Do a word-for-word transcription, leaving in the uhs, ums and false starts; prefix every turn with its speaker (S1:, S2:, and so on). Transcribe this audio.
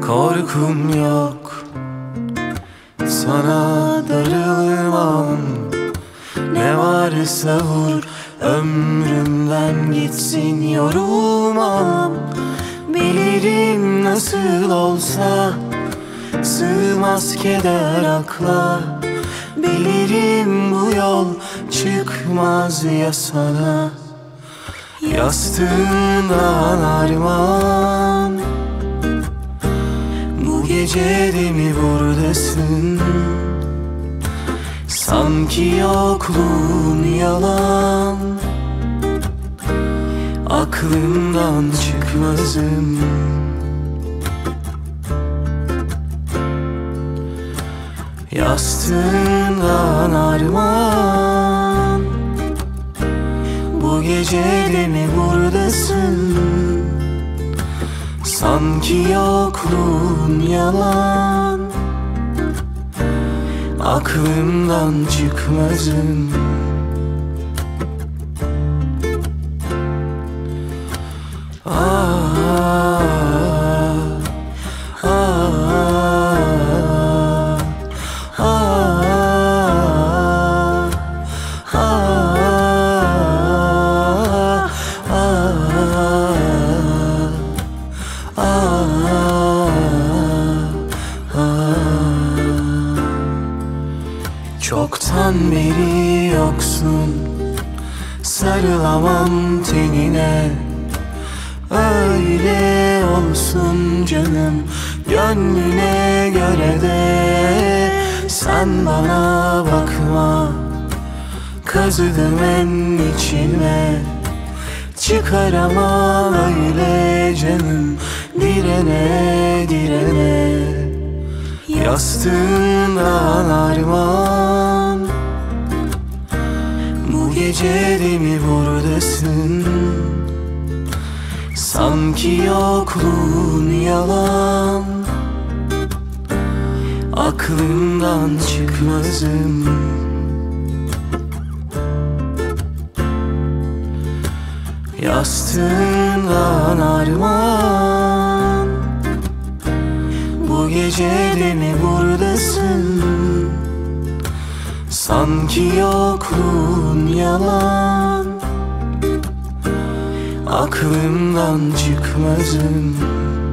S1: Korkum yok, sana darılmam. Ne varsa vur, ömrümden gitsin, yorulmam. Bilirim nasıl olsa sığmaz keder akla. Bilirim bu yol çıkmaz ya sana. Yastığından armağan, bu gece de mi buradasın? Sanki yokluğun yalan, aklımdan çıkmazım. Yastığından armağan, bu gece de mi buradasın? Sanki yokluğun yalan, aklımdan çıkmazım. Ah, ah, ah, çoktan beri yoksun, sarılamam tenine. Öyle olsun canım, gönlüne göre de. Sen bana bakma, kazıdım en içime. Çıkaramam öyle canım, direne direne. Yastığından armağan, bu gece de mi buradasın? Sanki yokluğun yalan, aklımdan çıkmazım. Yastığından armağan, bu gece de mi buradasın? Sanki yokluğun yalan, aklımdan çıkmazım.